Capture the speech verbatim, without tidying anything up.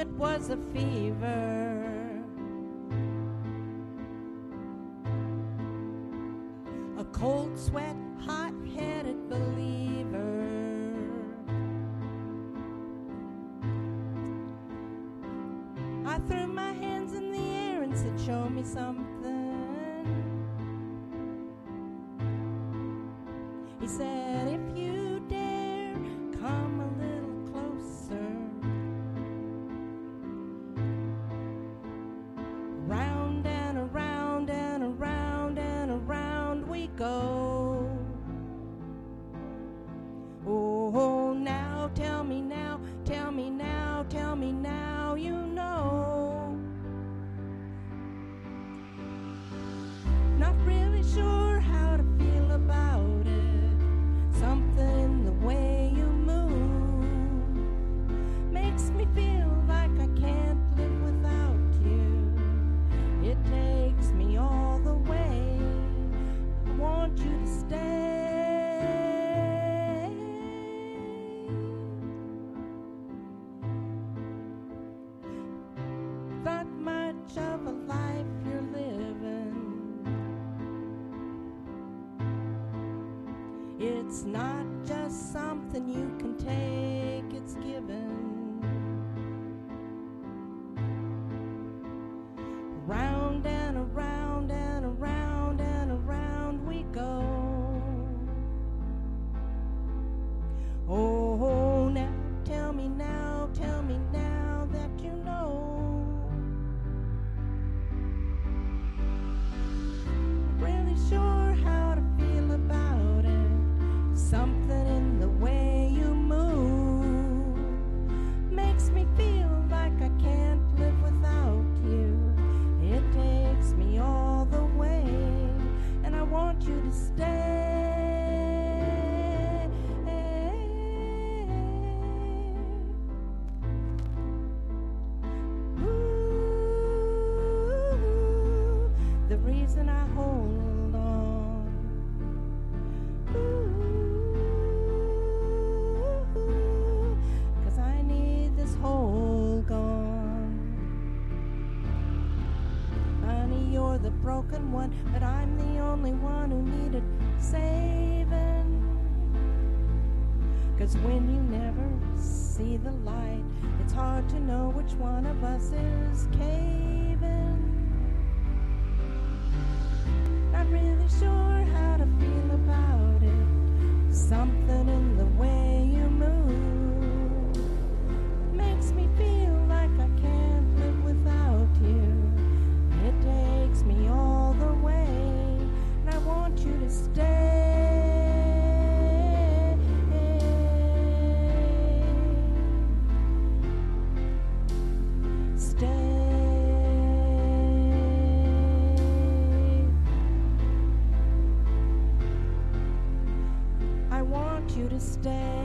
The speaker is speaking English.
it was a fever. A cold sweat, hot-headed believer. I threw my hands in the air and said, show me something. He said, if you dare, come a little closer. Round and around and around and around we go. Oh, now tell me now, tell me now, tell me now, you know. Not really sure how to feel about it. Something in the way you move makes me feel like I can't live without you. It takes me all the way. I want you to stay. That much of a life you're living. It's not just something you can take, it's given. Round and around and around and around we go. Oh, now tell me now, tell me now that you know. Really sure how to feel about it. Something in the way you move makes me feel like I can't live without you. It takes me all the way, and I want you to stay. Ooh, the reason I hold on. Ooh, 'cause I need this hole gone. Honey, you're the broken one, but I'm the only one who needed saving. 'Cause when you never see the light, it's hard to know which one of us is caving. Not really sure how to feel about it. Something in the way you move makes me feel like I can't live without you. It takes me all the way, and I want you to stay. Stay. I want you to stay.